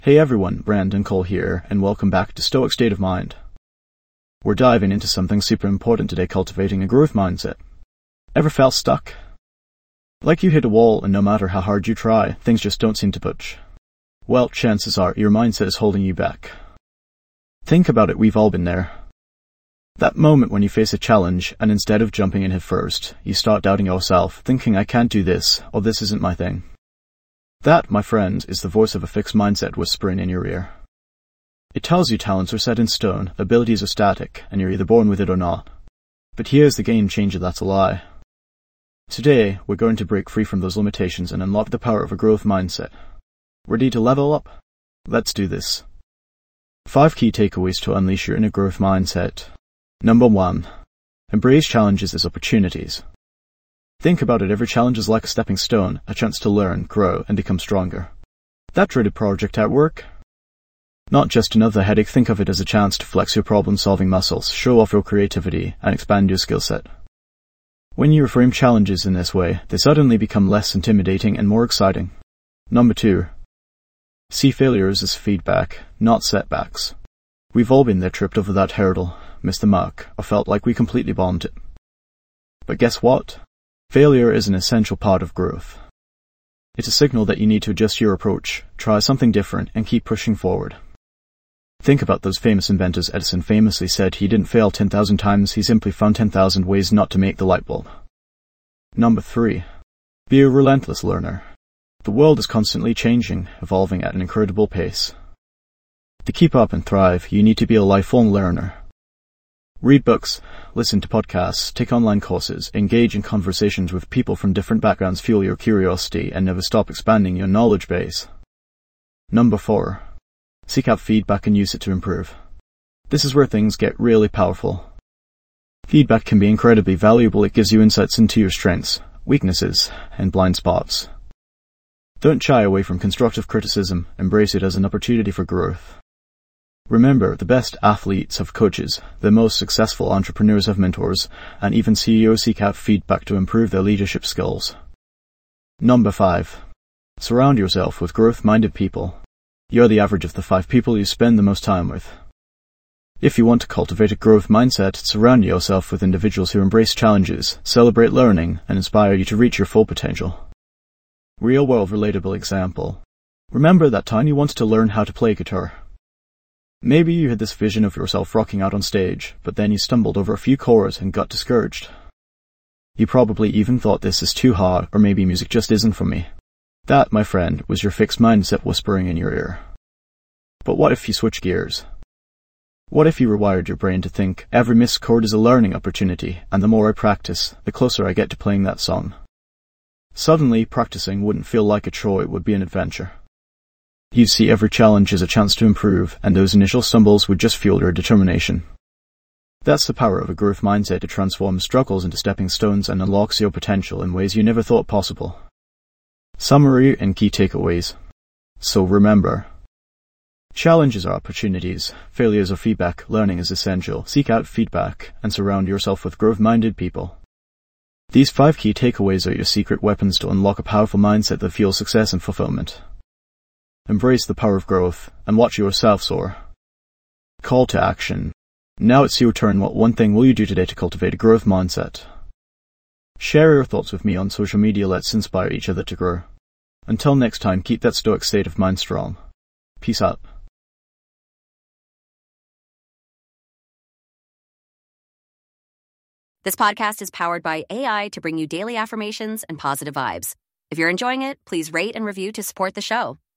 Hey everyone, Brandon Cole here, and welcome back to Stoic State of Mind. We're diving into something super important today, cultivating a growth mindset. Ever felt stuck? Like you hit a wall and no matter how hard you try, things just don't seem to budge. Well, chances are your mindset is holding you back. Think about it, we've all been there. That moment when you face a challenge and instead of jumping in head first, you start doubting yourself, thinking I can't do this, or this isn't my thing. That, my friend, is the voice of a fixed mindset whispering in your ear. It tells you talents are set in stone, abilities are static, and you're either born with it or not. But here's the game changer, that's a lie. Today, we're going to break free from those limitations and unlock the power of a growth mindset. Ready to level up? Let's do this. 5 key takeaways to unleash your inner growth mindset. Number 1. Embrace challenges as opportunities. Think about it, every challenge is like a stepping stone, a chance to learn, grow, and become stronger. That dreaded project at work? Not just another headache, think of it as a chance to flex your problem-solving muscles, show off your creativity, and expand your skill set. When you reframe challenges in this way, they suddenly become less intimidating and more exciting. Number 2. See failures as feedback, not setbacks. We've all been there, tripped over that hurdle, missed the mark, or felt like we completely bombed it. But guess what? Failure is an essential part of growth. It's a signal that you need to adjust your approach, try something different, and keep pushing forward. Think about those famous inventors. Edison famously said he didn't fail 10,000 times, he simply found 10,000 ways not to make the light bulb. Number 3. Be a relentless learner. The world is constantly changing, evolving at an incredible pace. To keep up and thrive, you need to be a lifelong learner. Read books, listen to podcasts, take online courses, engage in conversations with people from different backgrounds, fuel your curiosity, and never stop expanding your knowledge base. Number 4. Seek out feedback and use it to improve. This is where things get really powerful. Feedback can be incredibly valuable. It gives you insights into your strengths, weaknesses, and blind spots. Don't shy away from constructive criticism, embrace it as an opportunity for growth. Remember, the best athletes have coaches, the most successful entrepreneurs have mentors, and even CEOs seek out feedback to improve their leadership skills. Number 5. Surround yourself with growth-minded people. You're the average of the 5 people you spend the most time with. If you want to cultivate a growth mindset, surround yourself with individuals who embrace challenges, celebrate learning, and inspire you to reach your full potential. Real-world relatable example. Remember that time you wanted to learn how to play guitar. Maybe you had this vision of yourself rocking out on stage, but then you stumbled over a few chords and got discouraged. You probably even thought this is too hard, or maybe music just isn't for me. That, my friend, was your fixed mindset whispering in your ear. But what if you switch gears? What if you rewired your brain to think, every missed chord is a learning opportunity, and the more I practice, the closer I get to playing that song? Suddenly, practicing wouldn't feel like a chore, it would be an adventure. You'd see every challenge as a chance to improve, and those initial stumbles would just fuel your determination. That's the power of a growth mindset. It transforms struggles into stepping stones and unlocks your potential in ways you never thought possible. Summary and key takeaways. So remember, challenges are opportunities, failures are feedback, learning is essential, seek out feedback, and surround yourself with growth-minded people. These 5 key takeaways are your secret weapons to unlock a powerful mindset that fuels success and fulfillment. Embrace the power of growth, and watch yourself soar. Call to action. Now it's your turn. What one thing will you do today to cultivate a growth mindset? Share your thoughts with me on social media. Let's inspire each other to grow. Until next time, keep that stoic state of mind strong. Peace out. This podcast is powered by AI to bring you daily affirmations and positive vibes. If you're enjoying it, please rate and review to support the show.